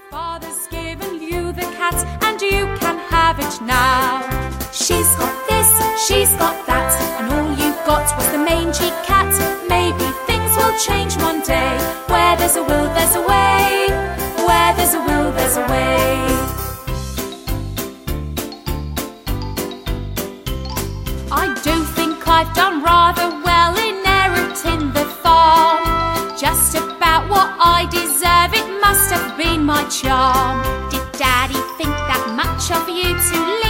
Father's given you the cat and you can have it now. She's got this, she's got that, and all you got was the mangy cat. Maybe things will change one day. Where there's a will, there's a way. Where there's a will, there's a way. I do think I've done rather well inheriting the farm. Just about what I deserve, it must have been my charm. Did Daddy think that much of you to live?